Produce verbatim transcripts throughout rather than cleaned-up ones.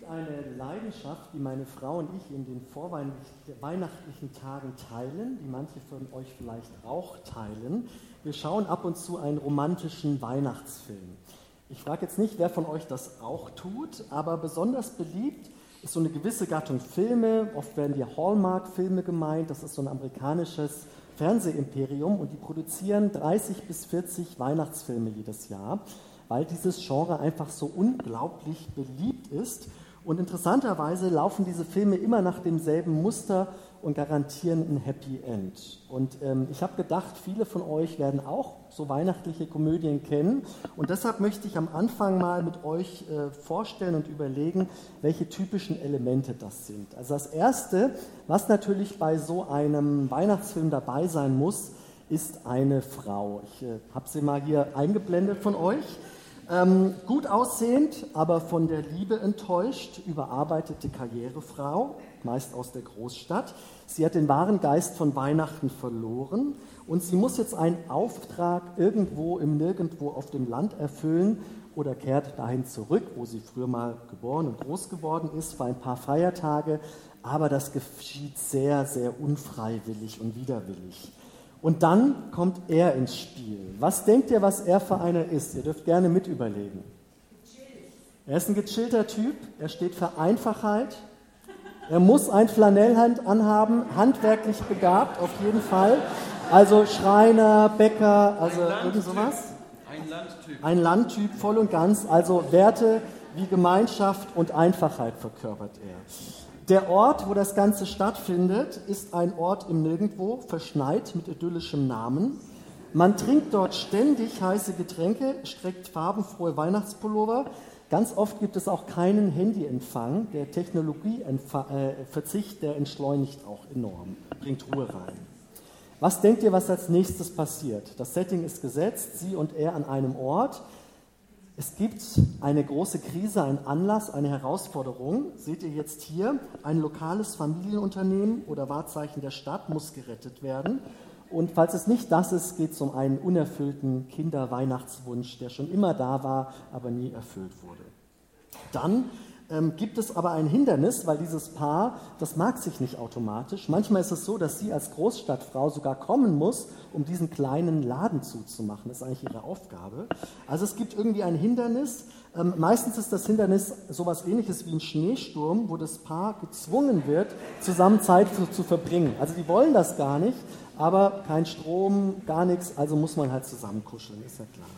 eine Leidenschaft, die meine Frau und ich in den vorweihnachtlichen Tagen teilen, die manche von euch vielleicht auch teilen. Wir schauen ab und zu einen romantischen Weihnachtsfilm. Ich frage jetzt nicht, wer von euch das auch tut, aber besonders beliebt ist so eine gewisse Gattung Filme. Oft werden die Hallmark-Filme gemeint. Das ist so ein amerikanisches Fernsehimperium und die produzieren dreißig bis vierzig Weihnachtsfilme jedes Jahr, weil dieses Genre einfach so unglaublich beliebt ist. Und interessanterweise laufen diese Filme immer nach demselben Muster und garantieren ein Happy End. Und ähm, ich habe gedacht, viele von euch werden auch so weihnachtliche Komödien kennen. Und deshalb möchte ich am Anfang mal mit euch äh, vorstellen und überlegen, welche typischen Elemente das sind. Also das Erste, was natürlich bei so einem Weihnachtsfilm dabei sein muss, ist eine Frau. Ich äh, habe sie mal hier eingeblendet von euch. Ähm, gut aussehend, aber von der Liebe enttäuscht, überarbeitete Karrierefrau, meist aus der Großstadt. Sie hat den wahren Geist von Weihnachten verloren und sie muss jetzt einen Auftrag irgendwo im Nirgendwo auf dem Land erfüllen oder kehrt dahin zurück, wo sie früher mal geboren und groß geworden ist, für ein paar Feiertage, aber das geschieht sehr, sehr unfreiwillig und widerwillig. Und dann kommt er ins Spiel. Was denkt ihr, was er für einer ist? Ihr dürft gerne mit überlegen. Er ist ein gechillter Typ, er steht für Einfachheit, er muss ein Flanellhemd anhaben, handwerklich begabt auf jeden Fall. Also Schreiner, Bäcker, also irgend sowas. Ein Landtyp. Ein Landtyp, voll und ganz. Also Werte wie Gemeinschaft und Einfachheit verkörpert er. Der Ort, wo das Ganze stattfindet, ist ein Ort im Nirgendwo, verschneit mit idyllischem Namen. Man trinkt dort ständig heiße Getränke, streckt farbenfrohe Weihnachtspullover. Ganz oft gibt es auch keinen Handyempfang. Der Technologieverzicht, der entschleunigt auch enorm, bringt Ruhe rein. Was denkt ihr, was als nächstes passiert? Das Setting ist gesetzt, sie und er an einem Ort. Es gibt eine große Krise, einen Anlass, eine Herausforderung. Seht ihr jetzt hier, ein lokales Familienunternehmen oder Wahrzeichen der Stadt muss gerettet werden. Und falls es nicht das ist, geht es um einen unerfüllten Kinderweihnachtswunsch, der schon immer da war, aber nie erfüllt wurde. Dann ähm, gibt es aber ein Hindernis, weil dieses Paar, das mag sich nicht automatisch. Manchmal ist es so, dass sie als Großstadtfrau sogar kommen muss, um diesen kleinen Laden zuzumachen. Das ist eigentlich ihre Aufgabe. Also es gibt irgendwie ein Hindernis. Ähm, meistens ist das Hindernis sowas Ähnliches wie ein Schneesturm, wo das Paar gezwungen wird, zusammen Zeit zu, zu verbringen. Also die wollen das gar nicht, aber kein Strom, gar nichts, also muss man halt zusammen kuscheln, ist ja klar.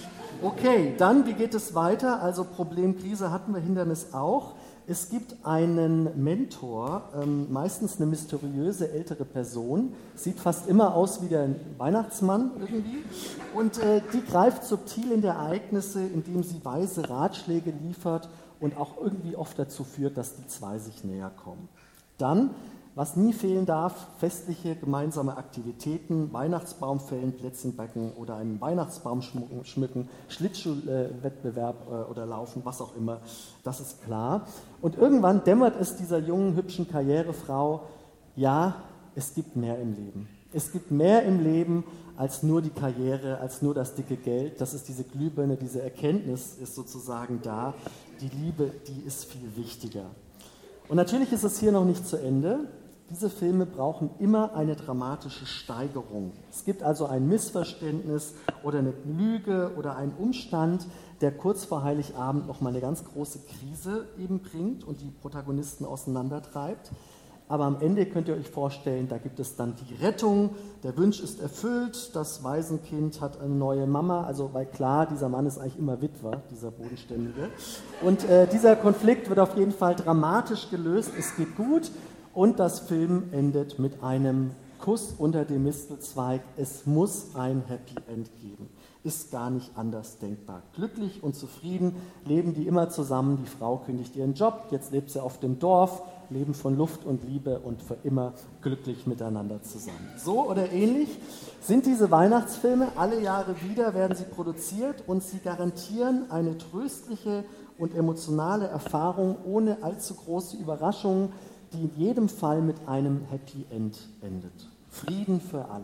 Okay, dann, wie geht es weiter? Also Problem, Krise hatten wir, Hindernis auch. Es gibt einen Mentor, ähm, meistens eine mysteriöse ältere Person, sieht fast immer aus wie der Weihnachtsmann irgendwie und äh, die greift subtil in die Ereignisse, indem sie weise Ratschläge liefert und auch irgendwie oft dazu führt, dass die zwei sich näher kommen. Dann, was nie fehlen darf, festliche gemeinsame Aktivitäten, Weihnachtsbaum fällen, Plätzchen backen oder einen Weihnachtsbaum schmücken, Schlittschuhwettbewerb äh, oder laufen, was auch immer, das ist klar. Und irgendwann dämmert es dieser jungen, hübschen Karrierefrau, ja, es gibt mehr im Leben. Es gibt mehr im Leben als nur die Karriere, als nur das dicke Geld. Das ist diese Glühbirne, diese Erkenntnis ist sozusagen da. Die Liebe, die ist viel wichtiger. Und natürlich ist es hier noch nicht zu Ende. Diese Filme brauchen immer eine dramatische Steigerung. Es gibt also ein Missverständnis oder eine Lüge oder einen Umstand, der kurz vor Heiligabend nochmal eine ganz große Krise eben bringt und die Protagonisten auseinandertreibt. Aber am Ende könnt ihr euch vorstellen, da gibt es dann die Rettung, der Wunsch ist erfüllt, das Waisenkind hat eine neue Mama, also weil klar, dieser Mann ist eigentlich immer Witwer, dieser Bodenständige. Und äh, dieser Konflikt wird auf jeden Fall dramatisch gelöst, es geht gut und das Film endet mit einem Kuss unter dem Mistelzweig. Es muss ein Happy End geben. Ist gar nicht anders denkbar. Glücklich und zufrieden leben die immer zusammen. Die Frau kündigt ihren Job, jetzt lebt sie auf dem Dorf, leben von Luft und Liebe und für immer glücklich miteinander zusammen. So oder ähnlich sind diese Weihnachtsfilme. Alle Jahre wieder werden sie produziert und sie garantieren eine tröstliche und emotionale Erfahrung ohne allzu große Überraschungen, die in jedem Fall mit einem Happy End endet. Frieden für alle.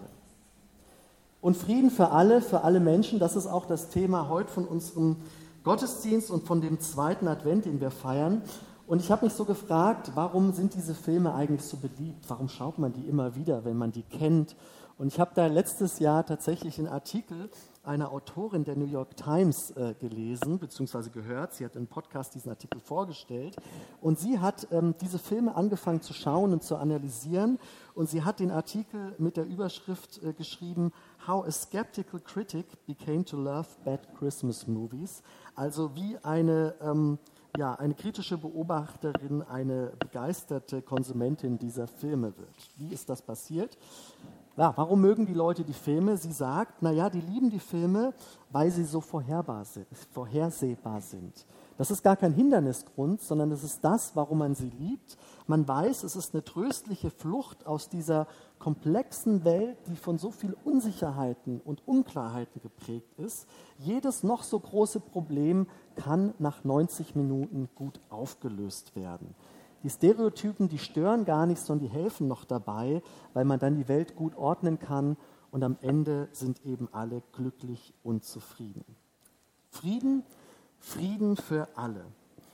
Und Frieden für alle, für alle Menschen, das ist auch das Thema heute von unserem Gottesdienst und von dem zweiten Advent, den wir feiern. Und ich habe mich so gefragt, warum sind diese Filme eigentlich so beliebt? Warum schaut man die immer wieder, wenn man die kennt? Und ich habe da letztes Jahr tatsächlich einen Artikel einer Autorin der New York Times äh, gelesen, beziehungsweise gehört. Sie hat im Podcast diesen Artikel vorgestellt. Und sie hat ähm, diese Filme angefangen zu schauen und zu analysieren. Und sie hat den Artikel mit der Überschrift äh, geschrieben, How a Skeptical Critic Became to Love Bad Christmas Movies. Also wie eine... Ähm, Ja, eine kritische Beobachterin, eine begeisterte Konsumentin dieser Filme wird. Wie ist das passiert? Ja, warum mögen die Leute die Filme? Sie sagt, naja, die lieben die Filme, weil sie so vorherbar sind, vorhersehbar sind. Das ist gar kein Hindernisgrund, sondern es ist das, warum man sie liebt. Man weiß, es ist eine tröstliche Flucht aus dieser komplexen Welt, die von so viel Unsicherheiten und Unklarheiten geprägt ist. Jedes noch so große Problem kann nach neunzig Minuten gut aufgelöst werden. Die Stereotypen, die stören gar nicht, sondern die helfen noch dabei, weil man dann die Welt gut ordnen kann und am Ende sind eben alle glücklich und zufrieden. Frieden, Frieden für alle.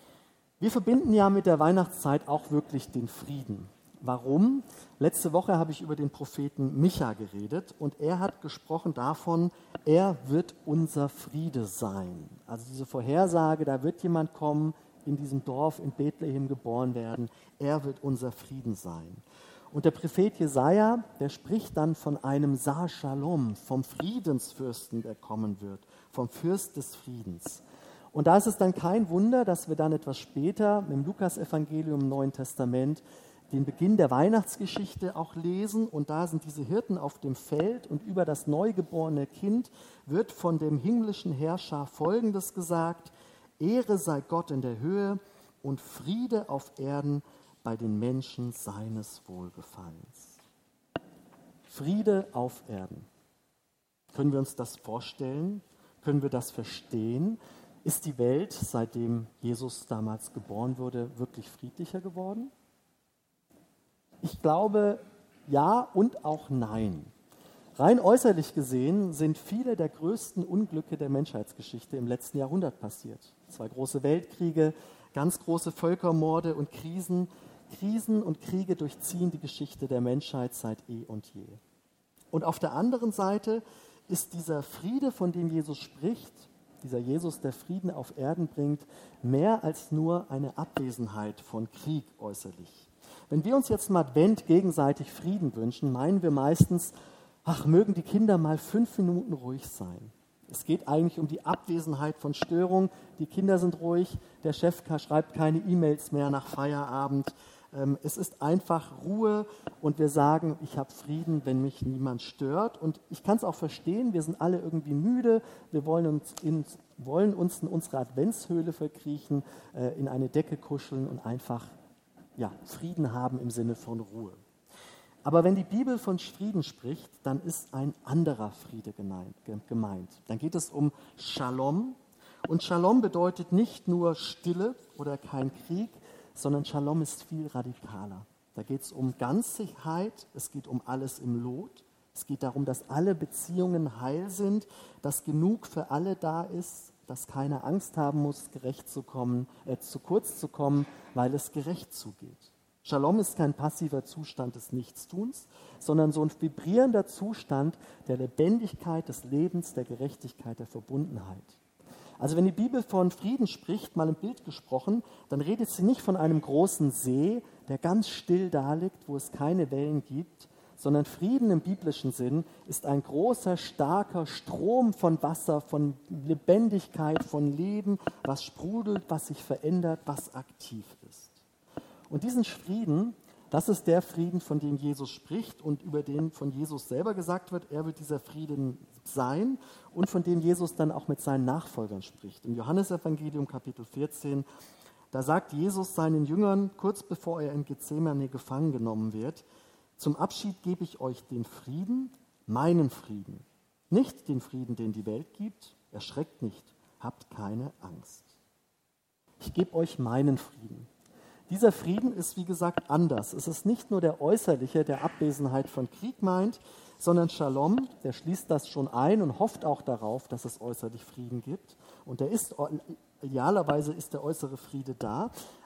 Wir verbinden ja mit der Weihnachtszeit auch wirklich den Frieden. Warum? Letzte Woche habe ich über den Propheten Micha geredet und er hat gesprochen davon, er wird unser Friede sein. Also diese Vorhersage, da wird jemand kommen, in diesem Dorf in Bethlehem geboren werden, er wird unser Frieden sein. Und der Prophet Jesaja, der spricht dann von einem Sar Shalom, vom Friedensfürsten, der kommen wird, vom Fürst des Friedens. Und da ist es dann kein Wunder, dass wir dann etwas später im Lukasevangelium im Neuen Testament den Beginn der Weihnachtsgeschichte auch lesen. Und da sind diese Hirten auf dem Feld und über das neugeborene Kind wird von dem himmlischen Herrscher Folgendes gesagt: Ehre sei Gott in der Höhe und Friede auf Erden bei den Menschen seines Wohlgefallens. Friede auf Erden. Können wir uns das vorstellen? Können wir das verstehen? Ist die Welt, seitdem Jesus damals geboren wurde, wirklich friedlicher geworden? Ich glaube, ja und auch nein. Rein äußerlich gesehen sind viele der größten Unglücke der Menschheitsgeschichte im letzten Jahrhundert passiert. Zwei große Weltkriege, ganz große Völkermorde und Krisen. Krisen und Kriege durchziehen die Geschichte der Menschheit seit eh und je. Und auf der anderen Seite ist dieser Friede, von dem Jesus spricht, dieser Jesus, der Frieden auf Erden bringt, mehr als nur eine Abwesenheit von Krieg äußerlich. Wenn wir uns jetzt im Advent gegenseitig Frieden wünschen, meinen wir meistens, ach, mögen die Kinder mal fünf Minuten ruhig sein. Es geht eigentlich um die Abwesenheit von Störung. Die Kinder sind ruhig, der Chef schreibt keine E-Mails mehr nach Feierabend. Es ist einfach Ruhe und wir sagen, ich habe Frieden, wenn mich niemand stört. Und ich kann es auch verstehen, wir sind alle irgendwie müde, wir wollen uns in, wollen uns in unsere Adventshöhle verkriechen, in eine Decke kuscheln und einfach ja, Frieden haben im Sinne von Ruhe. Aber wenn die Bibel von Frieden spricht, dann ist ein anderer Friede gemeint. Dann geht es um Shalom. Und Shalom bedeutet nicht nur Stille oder kein Krieg, sondern Shalom ist viel radikaler. Da geht es um Ganzheit, es geht um alles im Lot. Es geht darum, dass alle Beziehungen heil sind, dass genug für alle da ist, dass keiner Angst haben muss, gerecht zu kommen, äh, zu kurz zu kommen, weil es gerecht zugeht. Shalom ist kein passiver Zustand des Nichtstuns, sondern so ein vibrierender Zustand der Lebendigkeit des Lebens, der Gerechtigkeit, der Verbundenheit. Also wenn die Bibel von Frieden spricht, mal im Bild gesprochen, dann redet sie nicht von einem großen See, der ganz still daliegt, wo es keine Wellen gibt, sondern Frieden im biblischen Sinn ist ein großer, starker Strom von Wasser, von Lebendigkeit, von Leben, was sprudelt, was sich verändert, was aktiv ist. Und diesen Frieden, das ist der Frieden, von dem Jesus spricht und über den von Jesus selber gesagt wird, er wird dieser Frieden sein und von dem Jesus dann auch mit seinen Nachfolgern spricht. Im Johannesevangelium Kapitel vierzehn, da sagt Jesus seinen Jüngern, kurz bevor er in Gethsemane gefangen genommen wird, zum Abschied gebe ich euch den Frieden, meinen Frieden. Nicht den Frieden, den die Welt gibt, erschreckt nicht, habt keine Angst. Ich gebe euch meinen Frieden. Dieser Frieden ist, wie gesagt, anders. Es ist nicht nur der äußerliche, der Abwesenheit von Krieg meint, sondern Shalom, der schließt das schon ein und hofft auch darauf, dass es äußerlich Frieden gibt. Und der ist, idealerweise ist der äußere Friede da,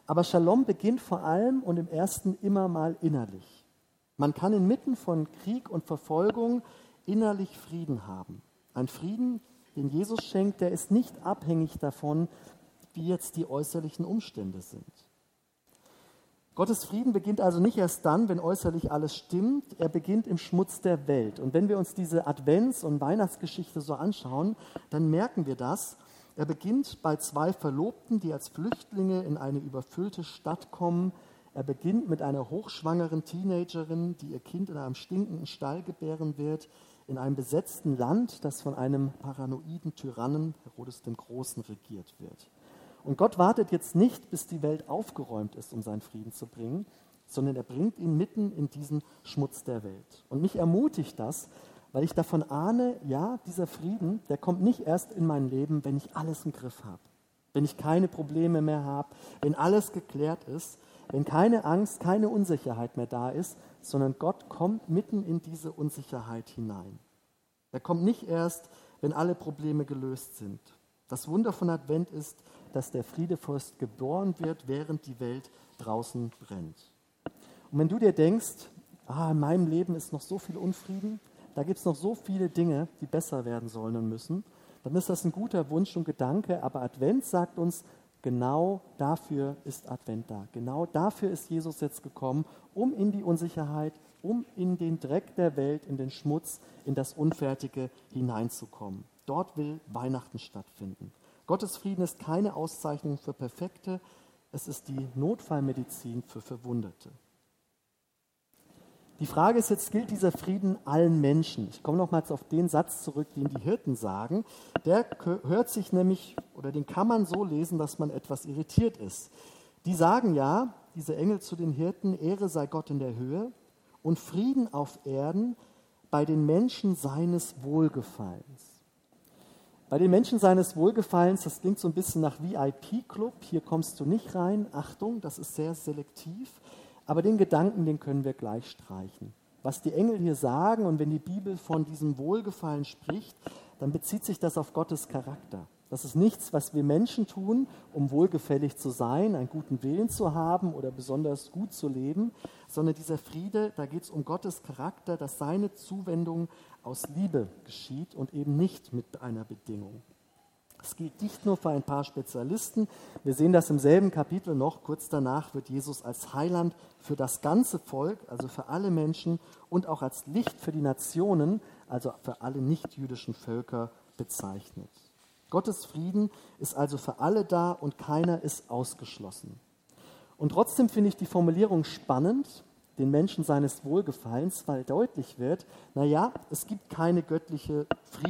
Aber Shalom beginnt vor allem und im ersten immer mal innerlich. Man kann inmitten von Krieg und Verfolgung innerlich Frieden haben. Ein Frieden, den Jesus schenkt, der ist nicht abhängig davon, wie jetzt die äußerlichen Umstände sind. Gottes Frieden beginnt also nicht erst dann, wenn äußerlich alles stimmt, er beginnt im Schmutz der Welt. Und wenn wir uns diese Advents- und Weihnachtsgeschichte so anschauen, dann merken wir das. Er beginnt bei zwei Verlobten, die als Flüchtlinge in eine überfüllte Stadt kommen. Er beginnt mit einer hochschwangeren Teenagerin, die ihr Kind in einem stinkenden Stall gebären wird, in einem besetzten Land, das von einem paranoiden Tyrannen, Herodes dem Großen, regiert wird. Und Gott wartet jetzt nicht, bis die Welt aufgeräumt ist, um seinen Frieden zu bringen, sondern er bringt ihn mitten in diesen Schmutz der Welt. Und mich ermutigt das, weil ich davon ahne, ja, dieser Frieden, der kommt nicht erst in mein Leben, wenn ich alles im Griff habe, wenn ich keine Probleme mehr habe, wenn alles geklärt ist, wenn keine Angst, keine Unsicherheit mehr da ist, sondern Gott kommt mitten in diese Unsicherheit hinein. Er kommt nicht erst, wenn alle Probleme gelöst sind. Das Wunder von Advent ist, dass der Friedefürst geboren wird, während die Welt draußen brennt. Und wenn du dir denkst, ah, in meinem Leben ist noch so viel Unfrieden, da gibt es noch so viele Dinge, die besser werden sollen und müssen, dann ist das ein guter Wunsch und Gedanke, aber Advent sagt uns, genau dafür ist Advent da. Genau dafür ist Jesus jetzt gekommen, um in die Unsicherheit, um in den Dreck der Welt, in den Schmutz, in das Unfertige hineinzukommen. Dort will Weihnachten stattfinden. Gottes Frieden ist keine Auszeichnung für Perfekte, es ist die Notfallmedizin für Verwundete. Die Frage ist jetzt, gilt dieser Frieden allen Menschen? Ich komme nochmals auf den Satz zurück, den die Hirten sagen. Der hört sich nämlich, oder den kann man so lesen, dass man etwas irritiert ist. Die sagen ja, diese Engel zu den Hirten, Ehre sei Gott in der Höhe und Frieden auf Erden bei den Menschen seines Wohlgefallens. Bei den Menschen seines Wohlgefallens, das klingt so ein bisschen nach V I P-Club, hier kommst du nicht rein, Achtung, das ist sehr selektiv, aber den Gedanken, den können wir gleich streichen. Was die Engel hier sagen und wenn die Bibel von diesem Wohlgefallen spricht, dann bezieht sich das auf Gottes Charakter. Das ist nichts, was wir Menschen tun, um wohlgefällig zu sein, einen guten Willen zu haben oder besonders gut zu leben, sondern dieser Friede, da geht es um Gottes Charakter, dass seine Zuwendung aus Liebe geschieht und eben nicht mit einer Bedingung. Das gilt nicht nur für ein paar Spezialisten. Wir sehen das im selben Kapitel noch. Kurz danach wird Jesus als Heiland für das ganze Volk, also für alle Menschen und auch als Licht für die Nationen, also für alle nichtjüdischen Völker bezeichnet. Gottes Frieden ist also für alle da und keiner ist ausgeschlossen. Und trotzdem finde ich die Formulierung spannend, den Menschen seines Wohlgefallens, weil deutlich wird, naja, es gibt keine göttliche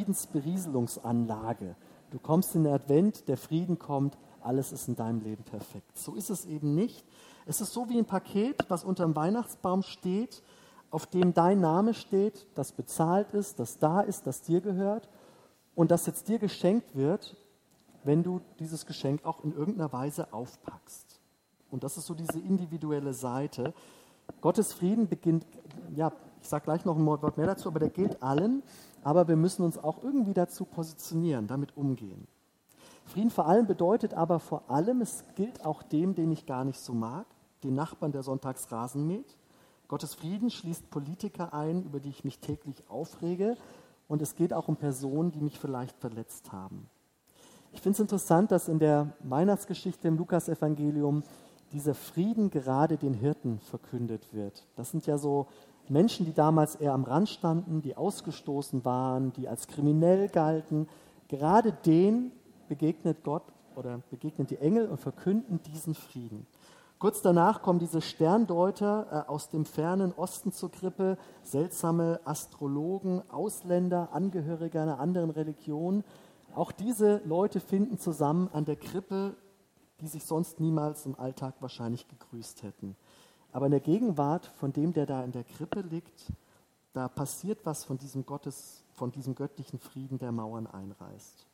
Friedensberieselungsanlage. Du kommst in den Advent, der Frieden kommt, alles ist in deinem Leben perfekt. So ist es eben nicht. Es ist so wie ein Paket, was unter dem Weihnachtsbaum steht, auf dem dein Name steht, das bezahlt ist, das da ist, das dir gehört und das jetzt dir geschenkt wird, wenn du dieses Geschenk auch in irgendeiner Weise aufpackst. Und das ist so diese individuelle Seite. Gottes Frieden beginnt, ja, ich sage gleich noch ein Wort mehr dazu, aber der gilt allen, aber wir müssen uns auch irgendwie dazu positionieren, damit umgehen. Frieden vor allem bedeutet aber vor allem, es gilt auch dem, den ich gar nicht so mag, den Nachbarn, der sonntags Rasen mäht. Gottes Frieden schließt Politiker ein, über die ich mich täglich aufrege, und es geht auch um Personen, die mich vielleicht verletzt haben. Ich finde es interessant, dass in der Weihnachtsgeschichte im Lukasevangelium dieser Frieden gerade den Hirten verkündet wird. Das sind ja so Menschen, die damals eher am Rand standen, die ausgestoßen waren, die als kriminell galten. Gerade denen begegnet Gott oder begegnen die Engel und verkünden diesen Frieden. Kurz danach kommen diese Sterndeuter äh, aus dem fernen Osten zur Krippe, seltsame Astrologen, Ausländer, Angehörige einer anderen Religion. Auch diese Leute finden zusammen an der Krippe, die sich sonst niemals im Alltag wahrscheinlich gegrüßt hätten. Aber in der Gegenwart von dem, der da in der Krippe liegt, da passiert was von diesem Gottes, von diesem göttlichen Frieden, der Mauern einreißt.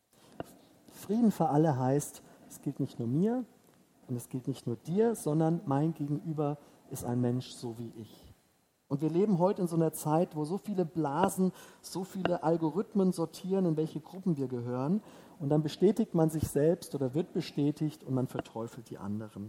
Frieden für alle heißt, es gilt nicht nur mir und es gilt nicht nur dir, sondern mein Gegenüber ist ein Mensch so wie ich. Und wir leben heute in so einer Zeit, wo so viele Blasen, so viele Algorithmen sortieren, in welche Gruppen wir gehören. Und dann bestätigt man sich selbst oder wird bestätigt und man verteufelt die anderen.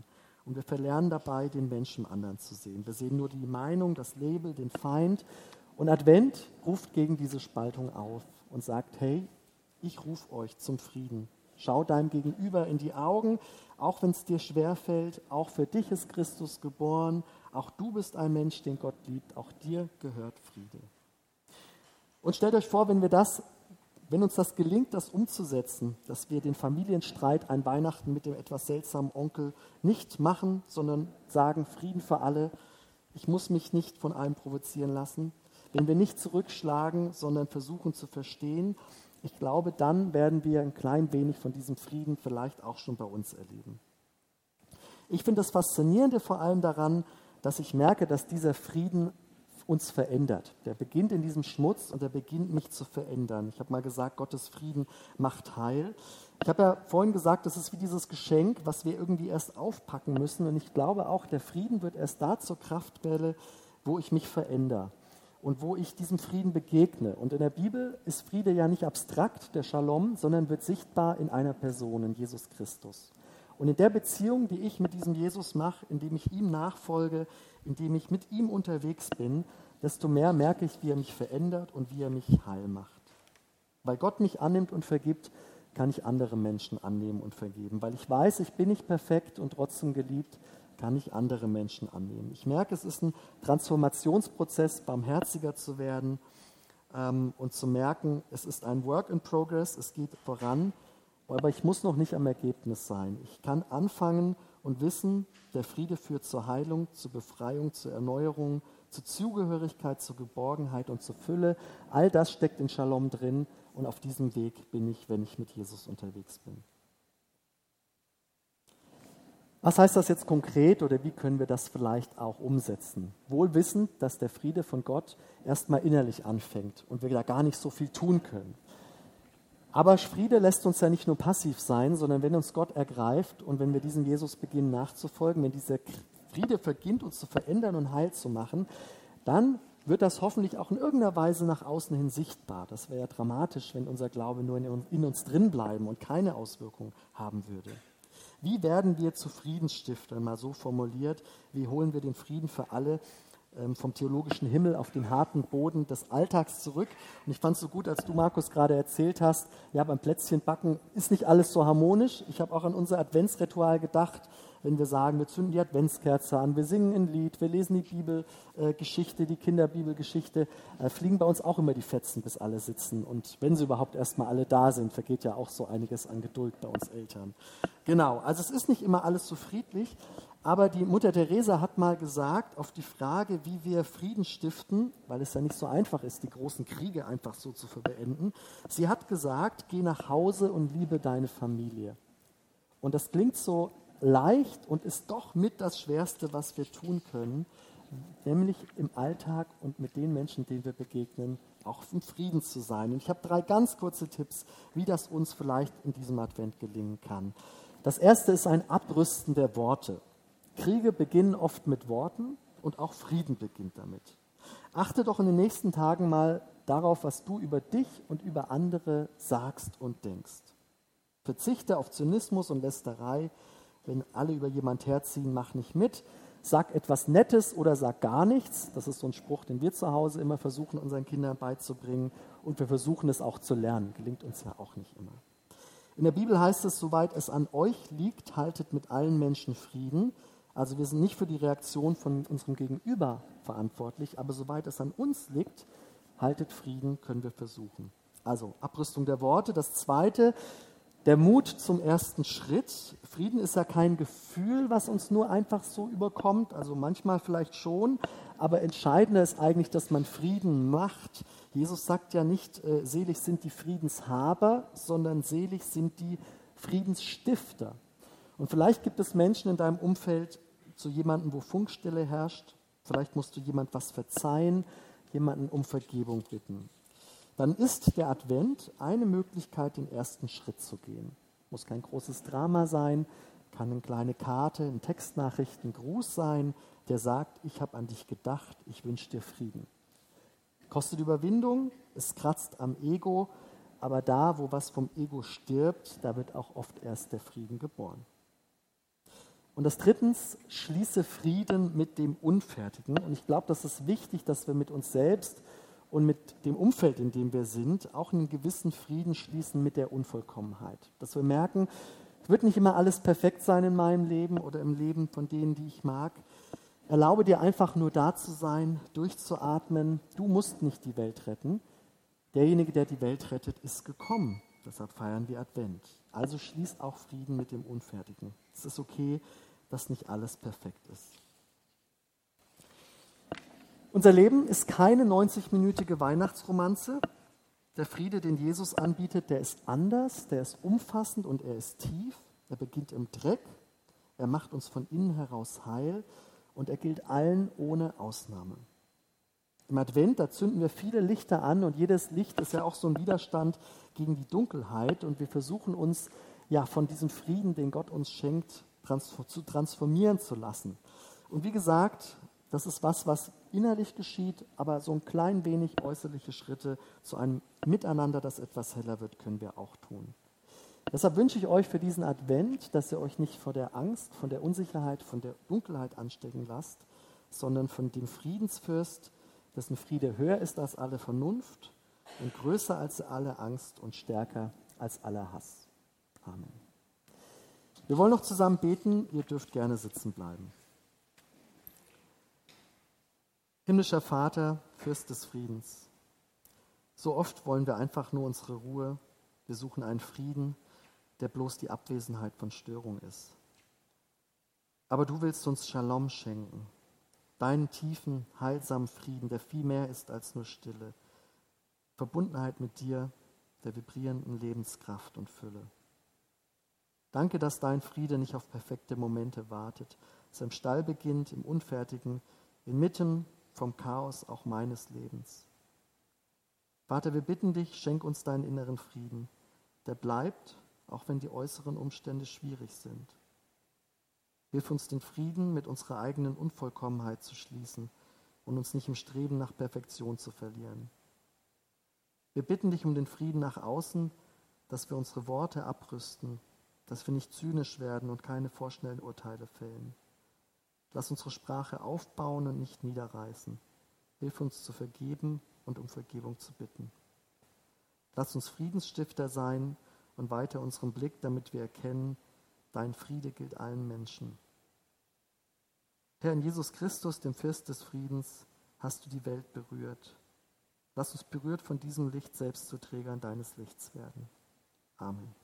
Und wir verlernen dabei, den Menschen im anderen zu sehen. Wir sehen nur die Meinung, das Label, den Feind. Und Advent ruft gegen diese Spaltung auf und sagt, hey, ich rufe euch zum Frieden. Schau deinem Gegenüber in die Augen, auch wenn es dir schwerfällt, auch für dich ist Christus geboren, auch du bist ein Mensch, den Gott liebt, auch dir gehört Friede. Und stellt euch vor, wenn wir das, wenn uns das gelingt, das umzusetzen, dass wir den Familienstreit ein Weihnachten mit dem etwas seltsamen Onkel nicht machen, sondern sagen, Frieden für alle, ich muss mich nicht von allem provozieren lassen, wenn wir nicht zurückschlagen, sondern versuchen zu verstehen, ich glaube, dann werden wir ein klein wenig von diesem Frieden vielleicht auch schon bei uns erleben. Ich finde das Faszinierende vor allem daran, dass ich merke, dass dieser Frieden uns verändert. Der beginnt in diesem Schmutz und der beginnt mich zu verändern. Ich habe mal gesagt, Gottes Frieden macht heil. Ich habe ja vorhin gesagt, das ist wie dieses Geschenk, was wir irgendwie erst aufpacken müssen. Und ich glaube auch, der Frieden wird erst da zur Kraftquelle, wo ich mich verändere und wo ich diesem Frieden begegne. Und in der Bibel ist Friede ja nicht abstrakt, der Shalom, sondern wird sichtbar in einer Person, in Jesus Christus. Und in der Beziehung, die ich mit diesem Jesus mache, indem ich ihm nachfolge, indem ich mit ihm unterwegs bin, desto mehr merke ich, wie er mich verändert und wie er mich heil macht. Weil Gott mich annimmt und vergibt, kann ich andere Menschen annehmen und vergeben. Weil ich weiß, ich bin nicht perfekt und trotzdem geliebt, kann ich andere Menschen annehmen. Ich merke, es ist ein Transformationsprozess, barmherziger zu werden ähm, und zu merken, es ist ein Work in Progress, es geht voran, aber ich muss noch nicht am Ergebnis sein. Ich kann anfangen und wissen, der Friede führt zur Heilung, zur Befreiung, zur Erneuerung, zur Zugehörigkeit, zur Geborgenheit und zur Fülle. All das steckt in Shalom drin und auf diesem Weg bin ich, wenn ich mit Jesus unterwegs bin. Was heißt das jetzt konkret oder wie können wir das vielleicht auch umsetzen? Wohl wissend, dass der Friede von Gott erstmal innerlich anfängt und wir da gar nicht so viel tun können. Aber Friede lässt uns ja nicht nur passiv sein, sondern wenn uns Gott ergreift und wenn wir diesem Jesus beginnen nachzufolgen, wenn dieser Friede beginnt, uns zu verändern und heil zu machen, dann wird das hoffentlich auch in irgendeiner Weise nach außen hin sichtbar. Das wäre ja dramatisch, wenn unser Glaube nur in uns drin bleiben und keine Auswirkung haben würde. Wie werden wir zu Friedensstiftern, mal so formuliert? Wie holen wir den Frieden für alle ähm, vom theologischen Himmel auf den harten Boden des Alltags zurück? Und ich fand es so gut, als du, Markus, gerade erzählt hast, ja, beim Plätzchenbacken ist nicht alles so harmonisch. Ich habe auch an unser Adventsritual gedacht, wenn wir sagen, wir zünden die Adventskerze an, wir singen ein Lied, wir lesen die Bibelgeschichte, äh, die Kinderbibelgeschichte, äh, fliegen bei uns auch immer die Fetzen, bis alle sitzen. Und wenn sie überhaupt erstmal alle da sind, vergeht ja auch so einiges an Geduld bei uns Eltern. Genau, also es ist nicht immer alles so friedlich, aber die Mutter Teresa hat mal gesagt, auf die Frage, wie wir Frieden stiften, weil es ja nicht so einfach ist, die großen Kriege einfach so zu beenden, sie hat gesagt, geh nach Hause und liebe deine Familie. Und das klingt so leicht und ist doch mit das Schwerste, was wir tun können, nämlich im Alltag und mit den Menschen, denen wir begegnen, auch im Frieden zu sein. Und ich habe drei ganz kurze Tipps, wie das uns vielleicht in diesem Advent gelingen kann. Das erste ist ein Abrüsten der Worte. Kriege beginnen oft mit Worten und auch Frieden beginnt damit. Achte doch in den nächsten Tagen mal darauf, was du über dich und über andere sagst und denkst. Verzichte auf Zynismus und Lästerei. Wenn alle über jemand herziehen, mach nicht mit. Sag etwas Nettes oder sag gar nichts. Das ist so ein Spruch, den wir zu Hause immer versuchen, unseren Kindern beizubringen. Und wir versuchen es auch zu lernen. Gelingt uns ja auch nicht immer. In der Bibel heißt es, soweit es an euch liegt, haltet mit allen Menschen Frieden. Also wir sind nicht für die Reaktion von unserem Gegenüber verantwortlich, aber soweit es an uns liegt, haltet Frieden, können wir versuchen. Also Abrüstung der Worte. Das Zweite, der Mut zum ersten Schritt. Frieden ist ja kein Gefühl, was uns nur einfach so überkommt, also manchmal vielleicht schon, aber entscheidender ist eigentlich, dass man Frieden macht. Jesus sagt ja nicht, äh, selig sind die Friedenshaber, sondern selig sind die Friedensstifter. Und vielleicht gibt es Menschen in deinem Umfeld, zu jemandem, wo Funkstille herrscht, vielleicht musst du jemand was verzeihen, jemanden um Vergebung bitten. Dann ist der Advent eine Möglichkeit, den ersten Schritt zu gehen. Muss kein großes Drama sein, kann eine kleine Karte, eine Textnachricht, ein Gruß sein, der sagt, ich habe an dich gedacht, ich wünsche dir Frieden. Kostet Überwindung, es kratzt am Ego, aber da, wo was vom Ego stirbt, da wird auch oft erst der Frieden geboren. Und das drittens, schließe Frieden mit dem Unfertigen. Und ich glaube, das ist wichtig, dass wir mit uns selbst und mit dem Umfeld, in dem wir sind, auch einen gewissen Frieden schließen mit der Unvollkommenheit. Dass wir merken, es wird nicht immer alles perfekt sein in meinem Leben oder im Leben von denen, die ich mag. Erlaube dir einfach nur da zu sein, durchzuatmen. Du musst nicht die Welt retten. Derjenige, der die Welt rettet, ist gekommen. Deshalb feiern wir Advent. Also schließ auch Frieden mit dem Unfertigen. Es ist okay, dass nicht alles perfekt ist. Unser Leben ist keine neunzig-minütige Weihnachtsromanze. Der Friede, den Jesus anbietet, der ist anders, der ist umfassend und er ist tief. Er beginnt im Dreck, er macht uns von innen heraus heil und er gilt allen ohne Ausnahme. Im Advent, da zünden wir viele Lichter an und jedes Licht ist ja auch so ein Widerstand gegen die Dunkelheit und wir versuchen uns ja von diesem Frieden, den Gott uns schenkt, transform- zu transformieren zu lassen. Und wie gesagt, das ist was, was innerlich geschieht, aber so ein klein wenig äußerliche Schritte zu einem Miteinander, das etwas heller wird, können wir auch tun. Deshalb wünsche ich euch für diesen Advent, dass ihr euch nicht vor der Angst, von der Unsicherheit, von der Dunkelheit anstecken lasst, sondern von dem Friedensfürst, dessen Friede höher ist als alle Vernunft und größer als alle Angst und stärker als aller Hass. Amen. Wir wollen noch zusammen beten, ihr dürft gerne sitzen bleiben. Himmlischer Vater, Fürst des Friedens, so oft wollen wir einfach nur unsere Ruhe, wir suchen einen Frieden, der bloß die Abwesenheit von Störung ist. Aber du willst uns Shalom schenken, deinen tiefen, heilsamen Frieden, der viel mehr ist als nur Stille, Verbundenheit mit dir, der vibrierenden Lebenskraft und Fülle. Danke, dass dein Friede nicht auf perfekte Momente wartet, dass er im Stall beginnt, im Unfertigen, inmitten vom Chaos auch meines Lebens. Vater, wir bitten dich, schenk uns deinen inneren Frieden, der bleibt, auch wenn die äußeren Umstände schwierig sind. Hilf uns, den Frieden mit unserer eigenen Unvollkommenheit zu schließen und uns nicht im Streben nach Perfektion zu verlieren. Wir bitten dich um den Frieden nach außen, dass wir unsere Worte abrüsten, dass wir nicht zynisch werden und keine vorschnellen Urteile fällen. Lass unsere Sprache aufbauen und nicht niederreißen. Hilf uns zu vergeben und um Vergebung zu bitten. Lass uns Friedensstifter sein und weiter unseren Blick, damit wir erkennen, dein Friede gilt allen Menschen. Herr, in Jesus Christus, dem Fürst des Friedens, hast du die Welt berührt. Lass uns berührt von diesem Licht selbst zu Trägern deines Lichts werden. Amen.